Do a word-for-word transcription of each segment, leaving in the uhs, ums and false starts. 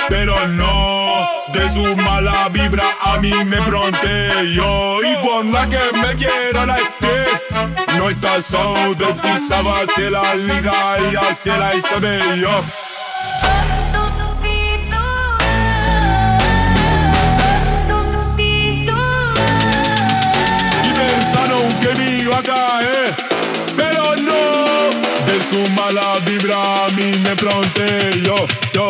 pero no. De su mala vibra a mí me pronteo. Y por la que me quiero la esté, no está solo de pisaba de la liga y así la hice yo. Y pensaron que me iba a caer, pero no. De su mala vibra a mí me pronteo, yo.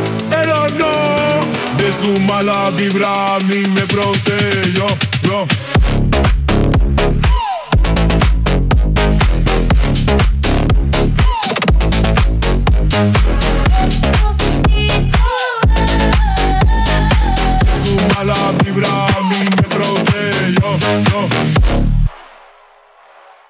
Pero no, de su mala vibra a mí me protege yo, yo.